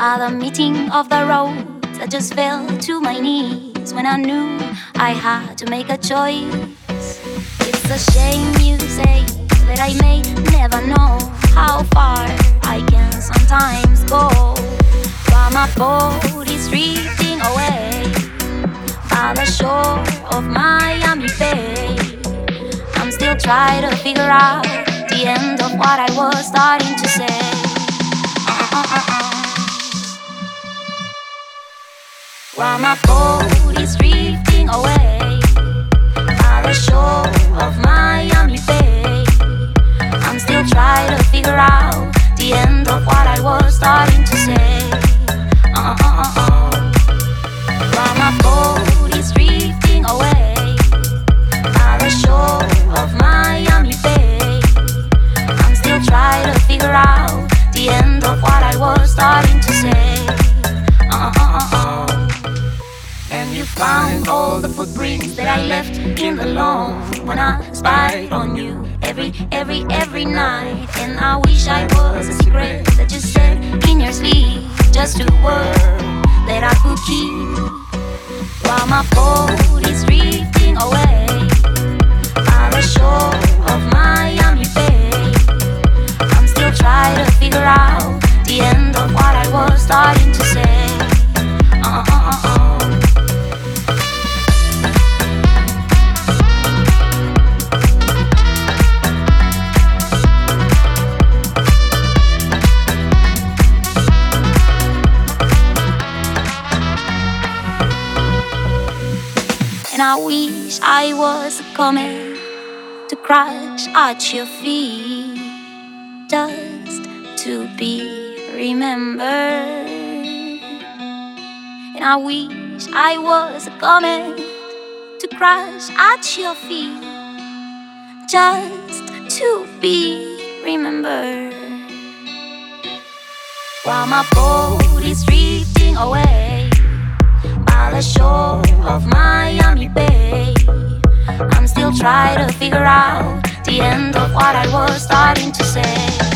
By the meeting of the roads, I just fell to my knees when I knew I had to make a choice. It's a shame you say that I may never know how far I can sometimes go. While my boat is drifting away by the shore of Miami Bay, I'm still trying to figure out the end of what I was starting to say. While my boat is drifting away by the shore of Miami Bay, I'm still trying to figure out the end of what I was starting to say. While my boat is drifting away by the shore of Miami Bay, I'm still trying to figure out the end of what I was starting to say. And you found all the footprints that I left in the lawn when I spied on you every night. And I wish I was a secret that you said in your sleep, just a word that I could keep. While my boat is drifting away by the shore of Miami Bay, I'm still trying to figure out the end of what I was starting to say. And I wish I was a comet to crash at your feet, just to be remembered. And I wish I was a comet to crash at your feet, just to be remembered. While my boat is drifting away by the shore of Miami Bay, I'm still trying to figure out the end of what I was starting to say.